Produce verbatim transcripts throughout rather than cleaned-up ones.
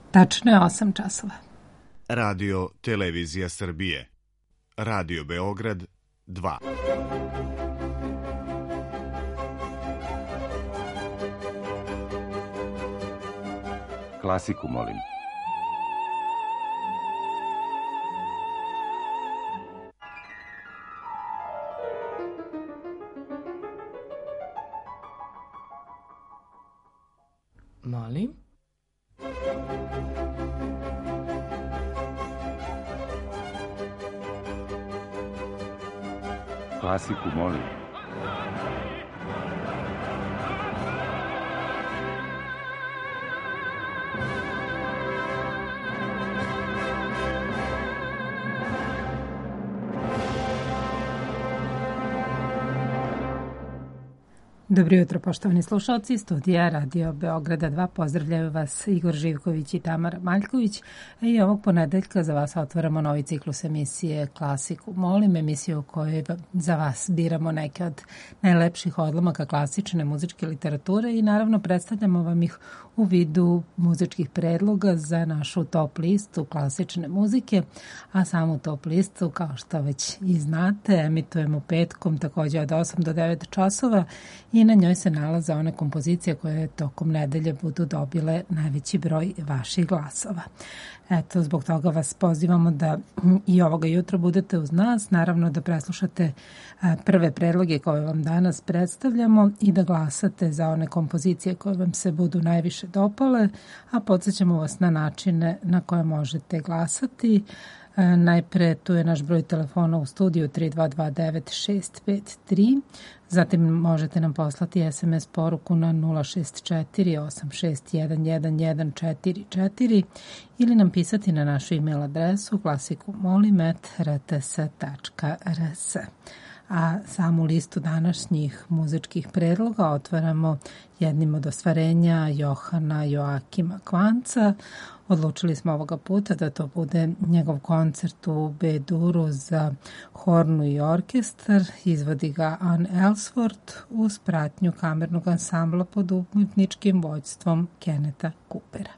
Tačno je osam časova. Radio Televizija Srbije. Radio Beograd dva. Klasiku, molim. Molim. Klasiku, molim. Dobro jutro, poštovani slušalci, studija Radio Beograda dva. Pozdravljaju vas Igor Živković i Tamara Maljković. I ovog ponedeljka za vas otvaramo novi ciklus emisije Klasiku molim, emisiju u kojoj za vas biramo neke od najlepših odlomaka klasične muzičke literature i naravno predstavljamo vam ih u vidu muzičkih predloga za našu top listu klasične muzike, a samu top listu, kao što već i znate, emitujemo petkom takođe od osam do devet časova i na njoj se nalaze one kompozicije koje tokom nedelje budu dobile najveći broj vaših glasova. Eto, zbog toga vas pozivamo da i ovoga jutra budete uz nas, naravno da preslušate prve predloge koje vam danas predstavljamo i da glasate za one kompozicije koje vam se budu najviše dopale, a podsjećamo vas na načine na koje možete glasati. Najpre tu je naš broj telefona u studiju tri dva dva devet šest pet tri, zatim možete nam poslati es em es poruku na nula šest četiri osam šest jedan jedan jedan četiri četiri ili nam pisati na našu e-mail adresu klasikumolim at r t s tačka r s. A samu listu današnjih muzičkih predloga otvaramo jednim od ostvarenja Johana Joakima Kvanca. Odlučili smo ovoga puta da to bude njegov koncert u B-duru za hornu i orkestar. Izvodi ga Anne Ellsworth uz pratnju kamernog ansambla pod umetničkim vođstvom Kennetha Coopera.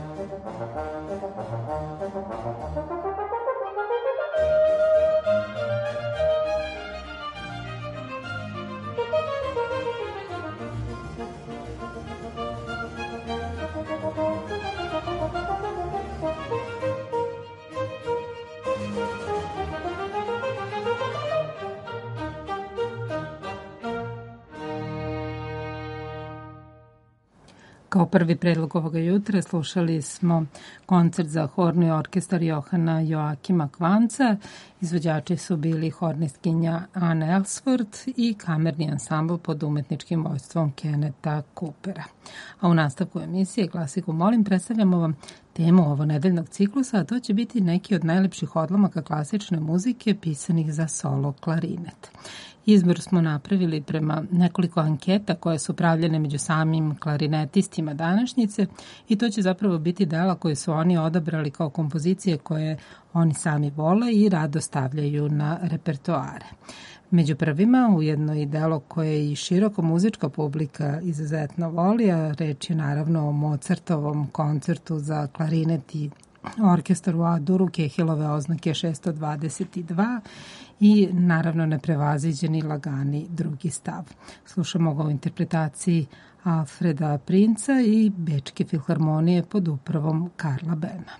Kao prvi predlog ovoga jutra slušali smo koncert za horni orkestar Johana Joakima Kvanca. Izvođači su bili hornistkinja Anne Ellsworth i kamerni ansambl pod umetničkim vojstvom Kenneta Coopera. A u nastavku emisije Klasiku molim predstavljamo vam temu ovo nedeljnog ciklusa, a to će biti neki od najlepših odlomaka klasične muzike pisanih za solo klarinet. Izbor smo napravili prema nekoliko anketa koje su pravljene među samim klarinetistima današnjice i to će zapravo biti dela koje su oni odabrali kao kompozicije koje oni sami vole i rado stavljaju na repertoare. Među prvima ujedno i delo koje i široko muzička publika izuzetno voli, a reč je naravno o Mozartovom koncertu za klarinet i orkestar u A-duru Kehilove oznake šesto dvadeset dva i naravno neprevaziđeni lagani drugi stav. Slušamo ga u interpretaciji Alfreda Princa i Bečke filharmonije pod upravom Karla Bema.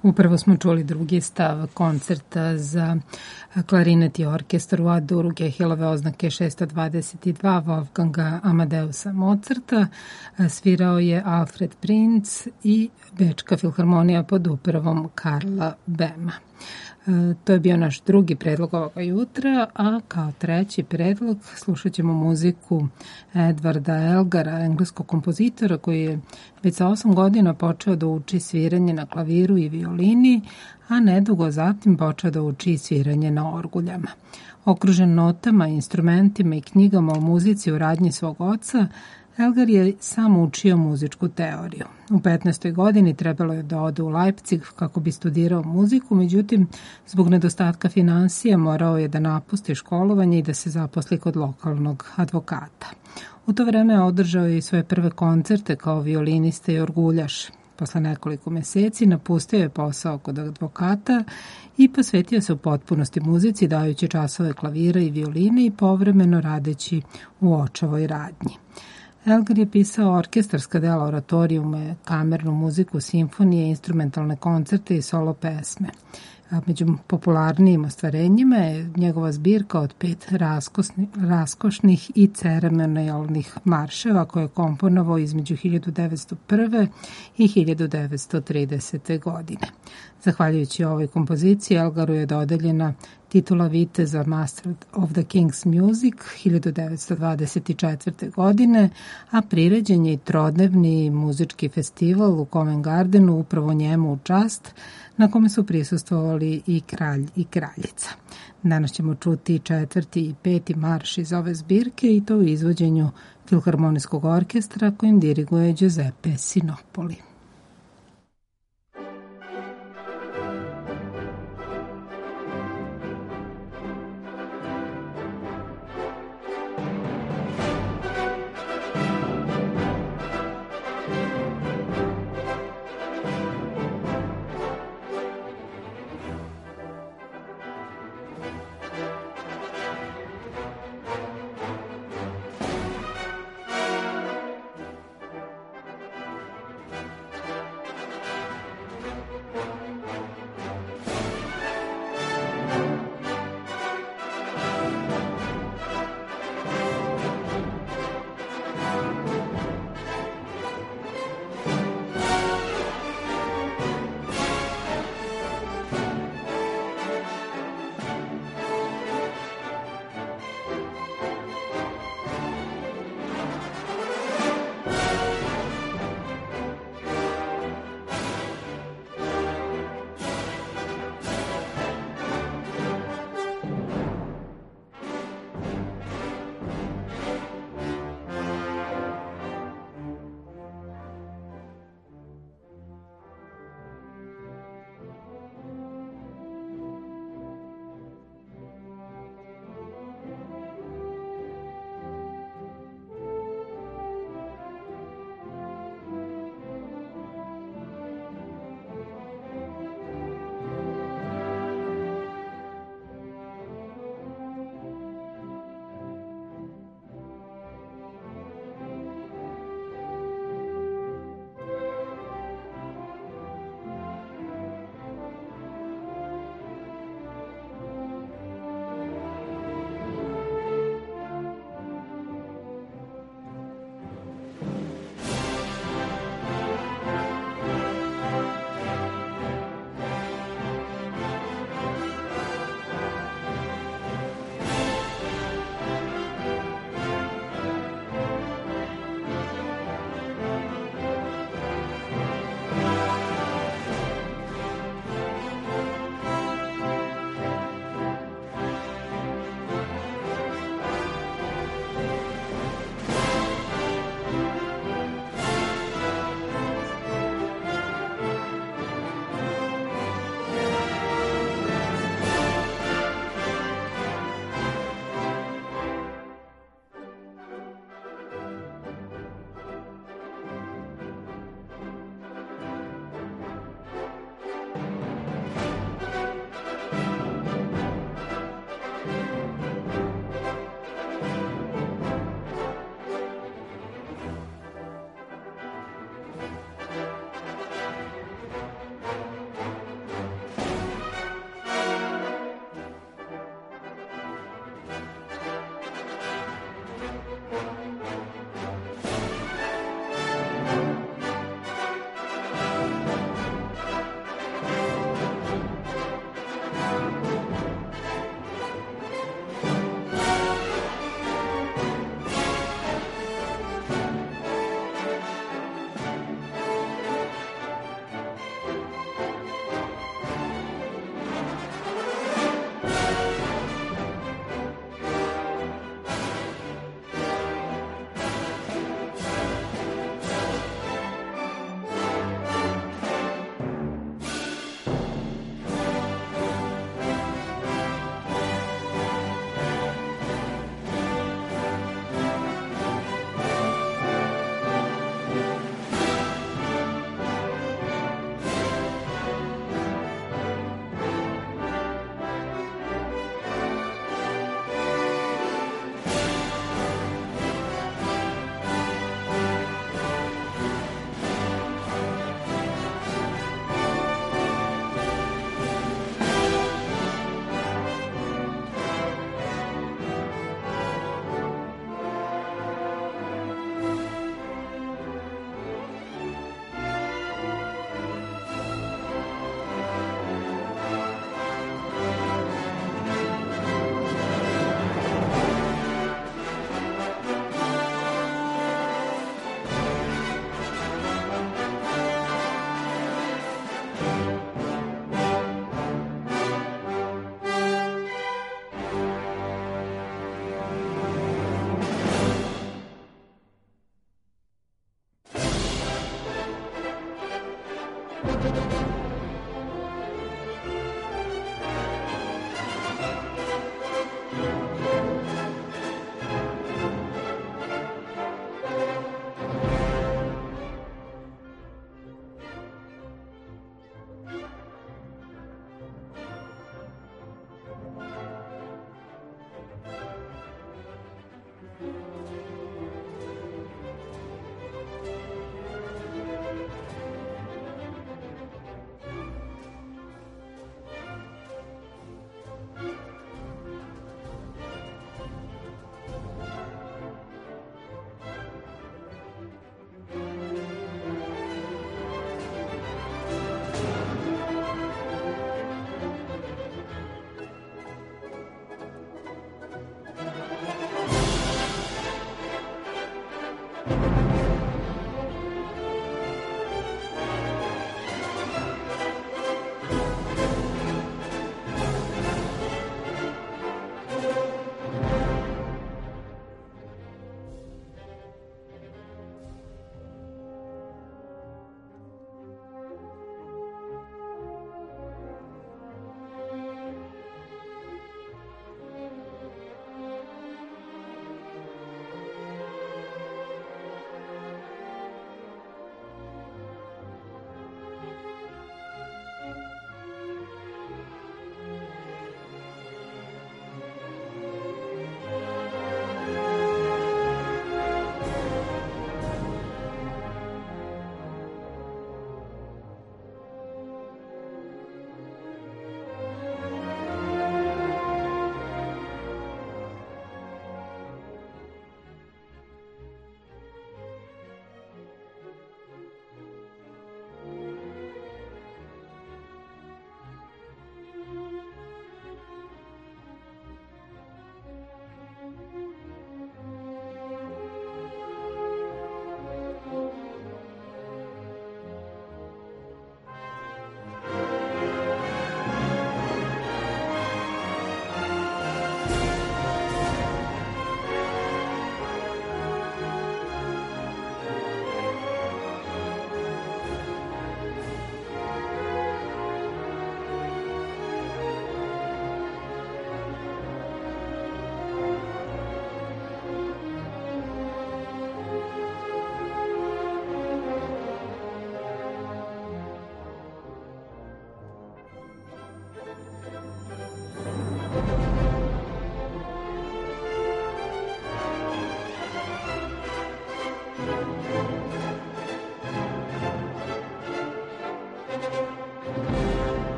Upravo smo čuli drugi stav koncerta za klarinet i orkestar u A-duru Gehelove oznake šesto dvadeset dva Wolfganga Amadeusa Mozarta. Svirao je Alfred Prinz i Bečka filharmonija pod upravom Karla Bema. To je bio naš drugi predlog ovoga jutra, a kao treći predlog slušat ćemo muziku Edvarda Elgara, engleskog kompozitora koji je već sa osam godina počeo da uči sviranje na klaviru i violini, a nedugo zatim počeo da uči sviranje na orguljama. Okružen notama, instrumentima i knjigama o muzici u radnji svog oca, Elgar je sam učio muzičku teoriju. U petnaestoj godini trebalo je da ode u Leipzig kako bi studirao muziku, međutim, zbog nedostatka finansija morao je da napusti školovanje i da se zaposli kod lokalnog advokata. U to vreme održao je i svoje prve koncerte kao violinista i orguljaš. Posle nekoliko meseci napustio je posao kod advokata i posvetio se u potpunosti muzici, dajući časove klavira i violine i povremeno radeći u očevoj radnji. Elgar je pisao orkestarska dela, oratorijume, kamernu muziku, simfonije, instrumentalne koncerte i solo pesme. Među popularnijim ostvarenjima je njegova zbirka od pet raskosni, raskošnih i ceremonijalnih marševa koje je komponovao između hiljadu devetsto prve. i hiljadu devetsto tridesete. godine. Zahvaljujući ovoj kompoziciji, Elgaru je dodeljena titula viteza Master of the King's Music hiljadu devetsto dvadeset četvrte. godine, a priređen je i trodnevni muzički festival u Covent Gardenu upravo njemu u čast, na kome su prisustvovali i kralj i kraljica. Danas ćemo čuti četvrti i peti marš iz ove zbirke i to u izvođenju Filharmonijskog orkestra kojim diriguje Giuseppe Sinopoli.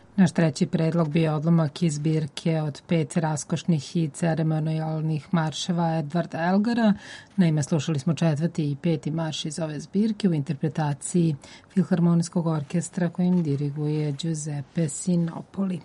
Naš treći predlog bio odlomak iz zbirke od pet raskošnih i ceremonijalnih marševa Edvarda Elgara. Naime, slušali smo četvrti i peti marš iz ove zbirke u interpretaciji Filharmonijskog orkestra kojim diriguje Giuseppe Sinopoli.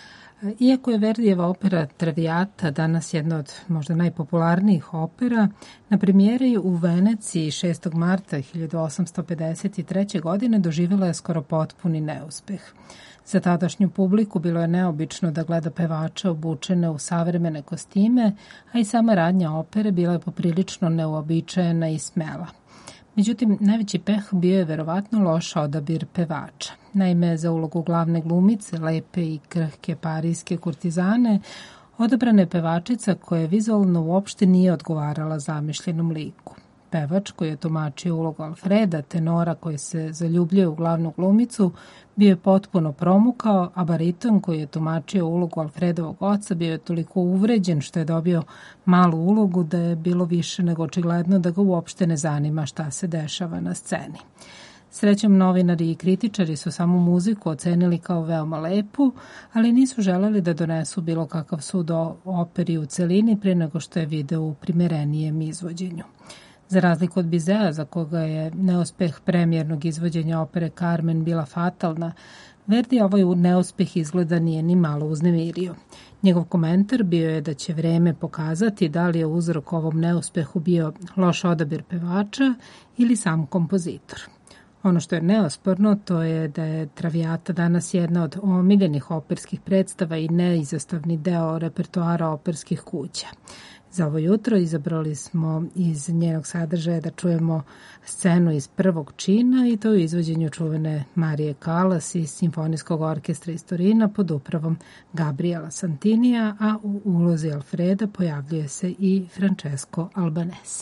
Iako je Verdijeva opera Traviata danas jedna od možda najpopularnijih opera, na premijeri u Veneciji šestog marta hiljadu osamsto pedeset treće. godine doživjela je skoro potpuni neuspeh. Za tadašnju publiku bilo je neobično da gleda pevača obučene u savremene kostime, a i sama radnja opere bila je poprilično neuobičajena i smela. Međutim, najveći peh bio je verovatno loš odabir pevača. Naime, za ulogu glavne glumice, lepe i krhke parijske kurtizane, odabrana je pevačica koja vizualno uopšte nije odgovarala zamišljenom liku. Pevač koji je tumačio ulogu Alfreda, tenora koji se zaljubljuje u glavnu glumicu, bio je potpuno promukao, a bariton koji je tumačio ulogu Alfredovog oca bio je toliko uvređen što je dobio malu ulogu da je bilo više nego očigledno da ga uopšte ne zanima šta se dešava na sceni. Srećom, novinari i kritičari su samu muziku ocenili kao veoma lepu, ali nisu želeli da donesu bilo kakav sud o operi u celini prije nego što je video u primerenijem izvođenju. Za razliku od Bizea, za koga je neuspeh premijernog izvođenja opere Carmen bila fatalna, Verdi ovaj neuspeh izgleda nije ni malo uznemirio. Njegov komentar bio je da će vreme pokazati da li je uzrok ovom neuspehu bio loš odabir pevača ili sam kompozitor. Ono što je neosporno to je da je Traviata danas jedna od omiljenih operskih predstava i neizostavni deo repertoara operskih kuća. Za ovo jutro izabrali smo iz njenog sadržaja da čujemo scenu iz prvog čina i to u izvođenju čuvene Marije Callas iz Simfonijskog orkestra iz Torina pod upravom Gabriela Santinija, a u ulozi Alfreda pojavljuje se i Francesco Albanese.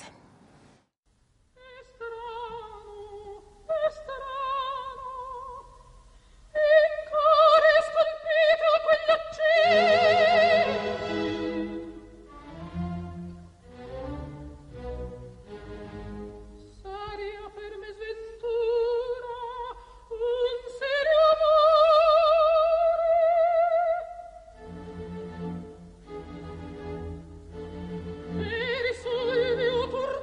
Tur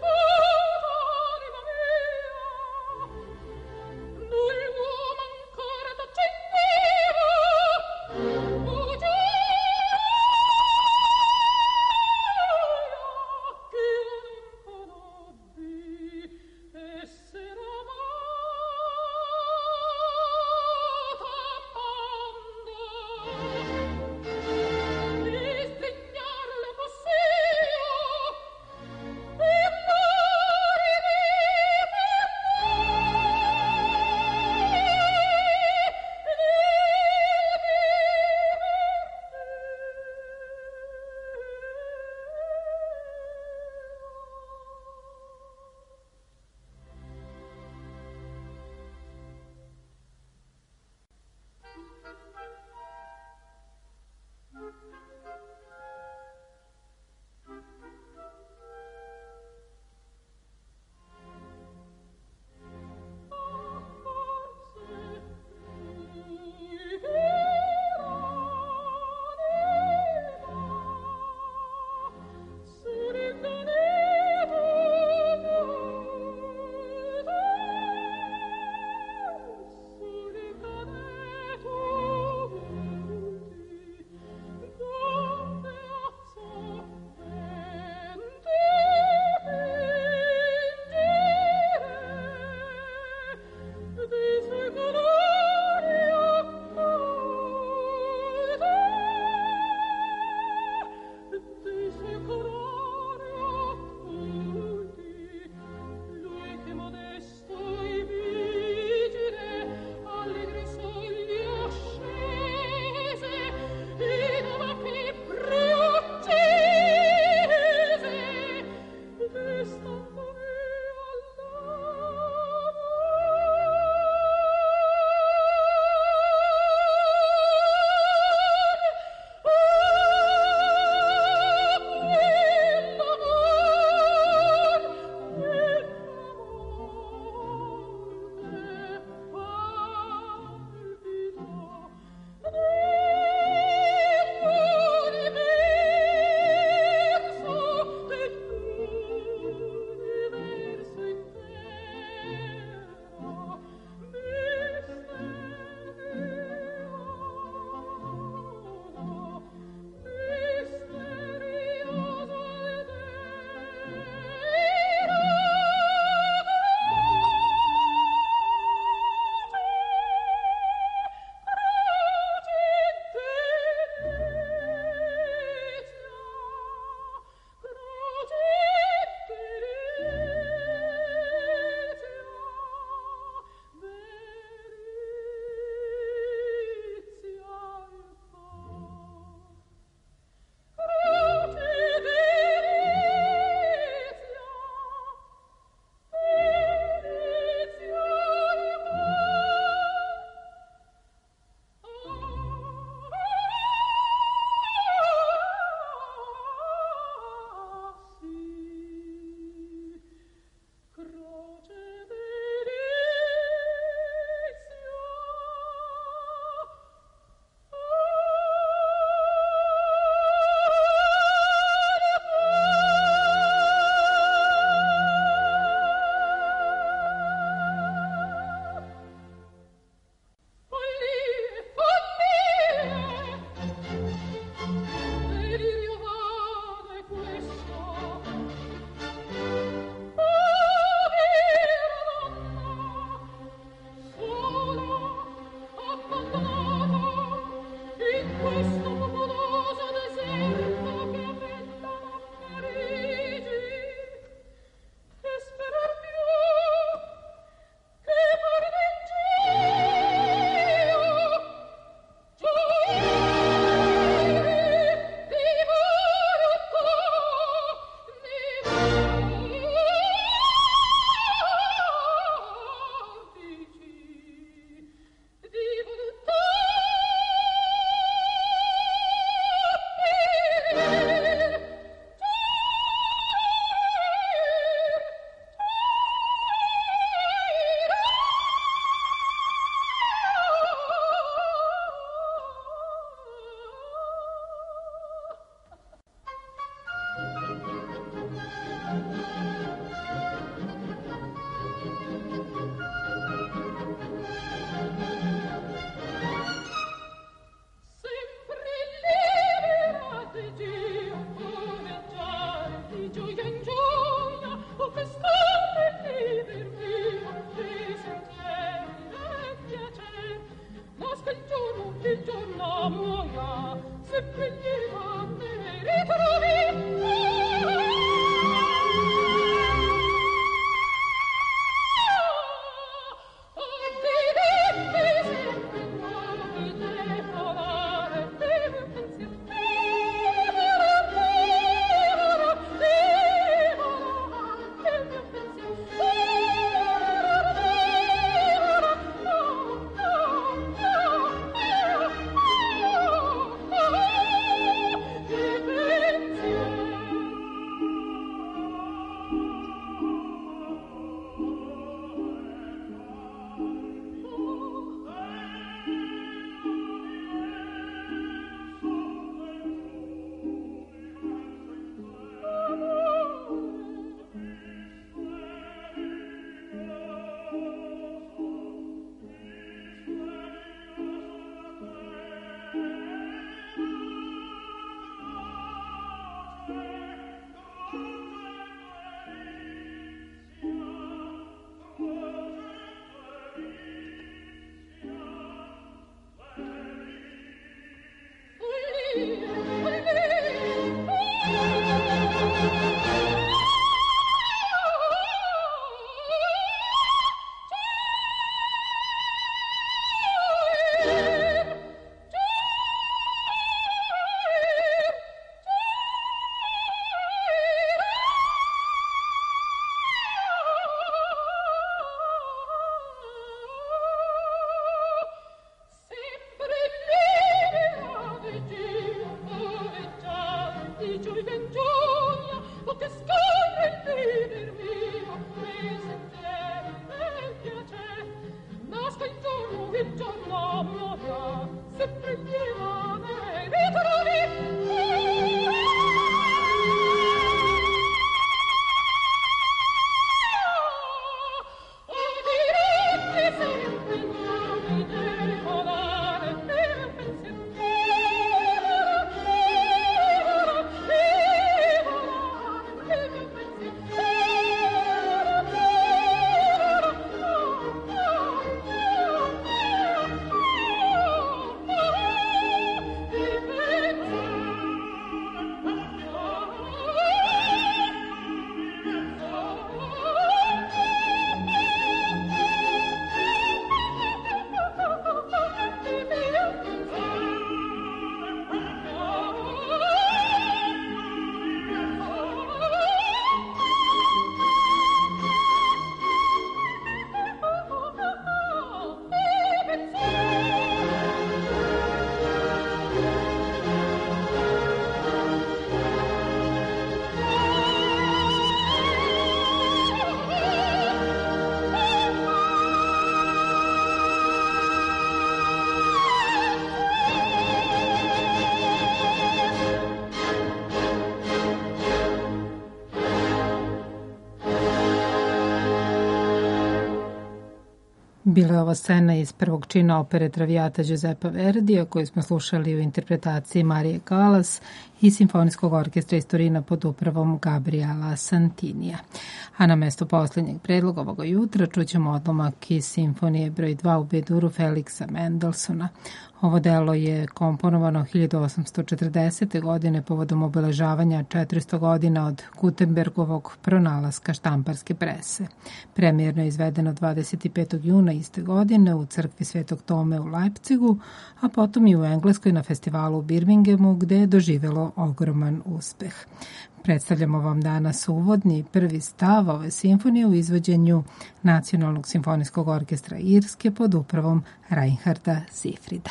Bila je ova scena iz prvog čina opere Traviata Giuseppa Verdija, koju smo slušali u interpretaciji Marije Callas i Simfonijskog orkestra iz Torina pod upravom Gabriela Santinija. A na mesto poslednjeg predloga ovoga jutra čućemo odlomak iz Simfonije broj dva u B-duru Felixa Mendelssohna. Ovo delo je komponovano hiljadu osamsto četrdesete. godine povodom obeležavanja četiristo godina od Gutenbergovog pronalaska štamparske prese. Premijerno je izvedeno dvadeset petog juna iste godine u crkvi Svetog Tome u Leipzigu, a potom i u Engleskoj na festivalu u Birminghamu, gde je doživelo ogroman uspeh. Predstavljamo vam danas uvodni prvi stav ove simfonije u izvođenju Nacionalnog simfonijskog orkestra Irske pod upravom Reinharda Zifrida.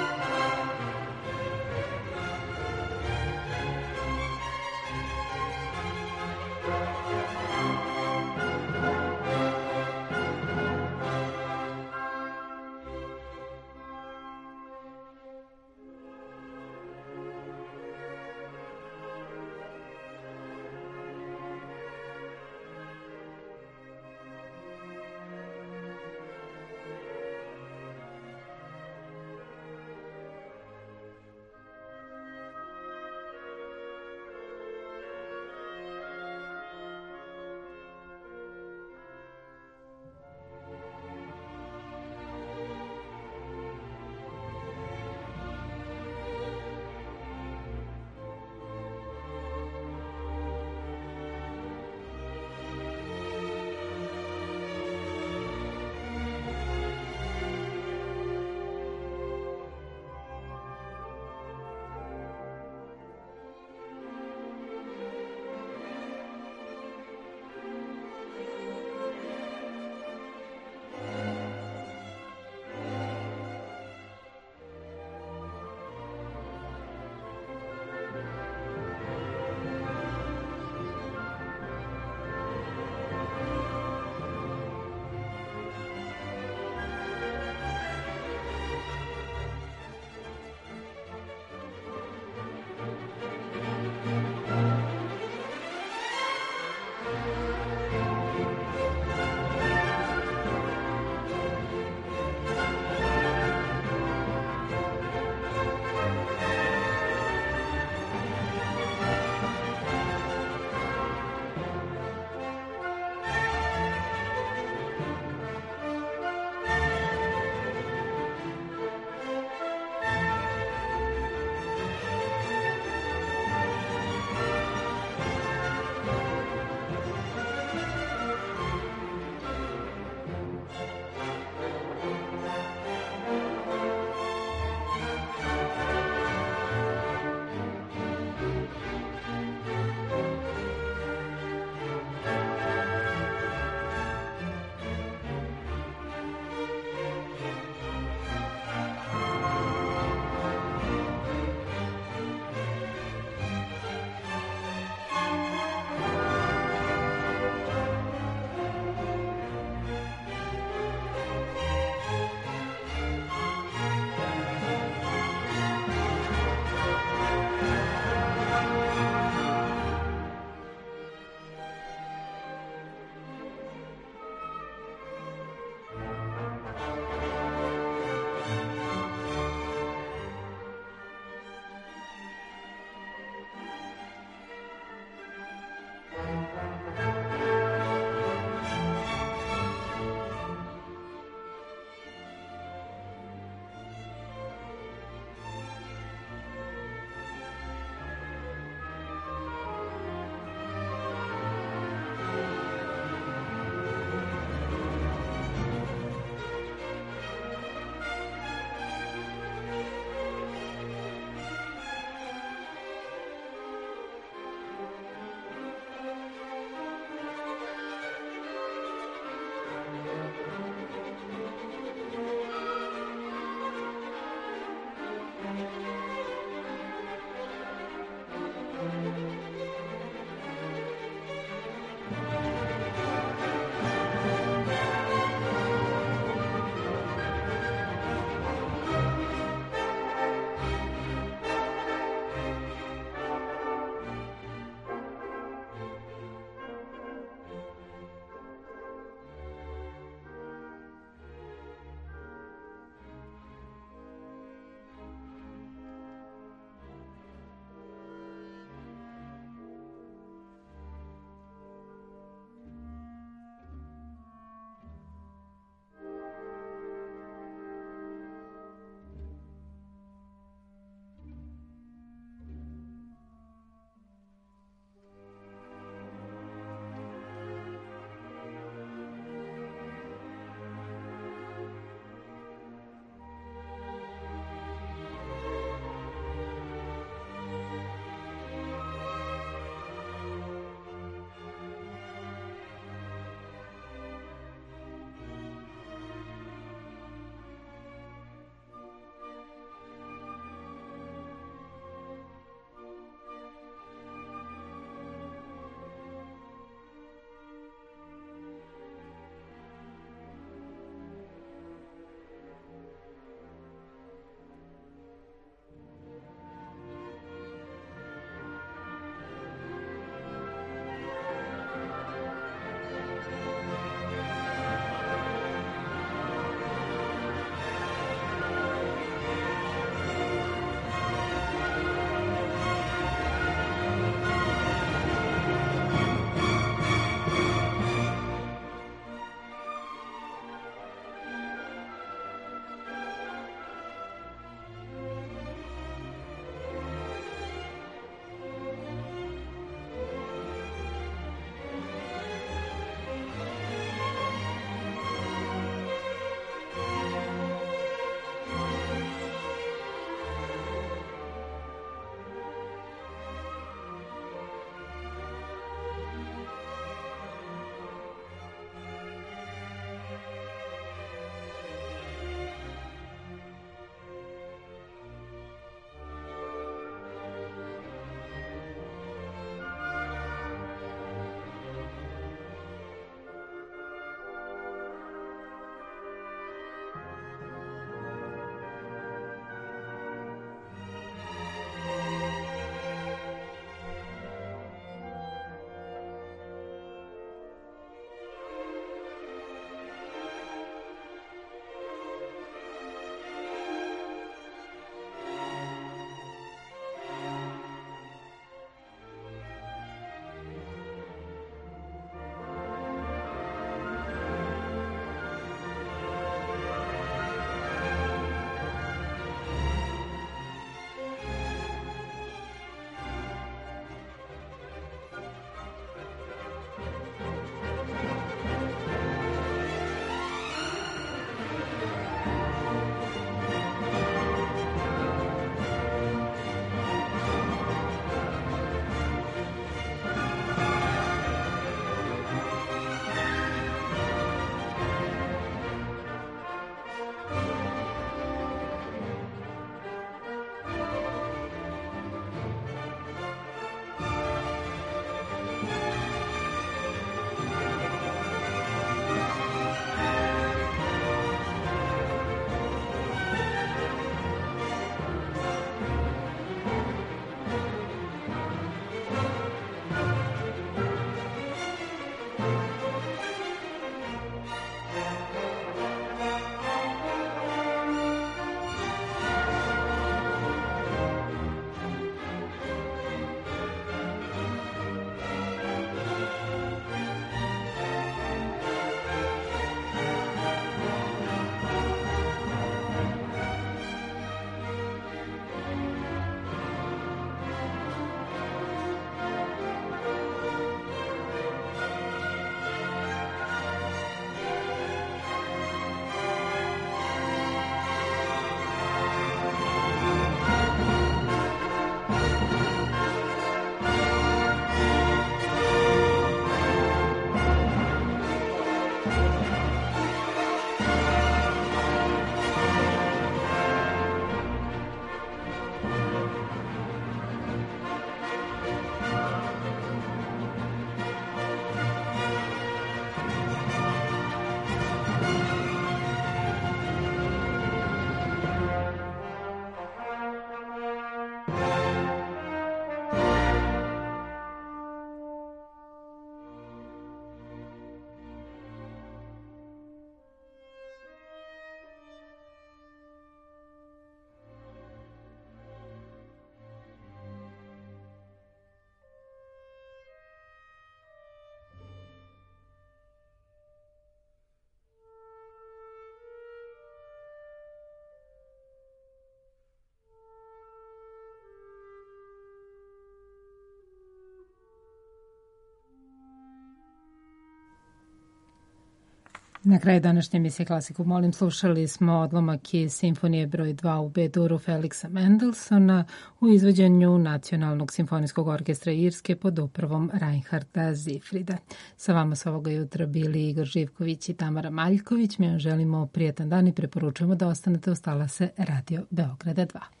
Na kraju današnje emisije Klasiku molim slušali smo odlomak iz simfonije broj dva u B-duru Felixa Mendelssohna u izvođenju Nacionalnog simfonijskog orkestra Irske pod upravom Reinharda Zifrida. Sa vama su ovoga jutra bili Igor Živković i Tamara Maljković. Mi vam želimo prijatan dan i preporučujemo da ostanete uz talase Radio Beograda dva.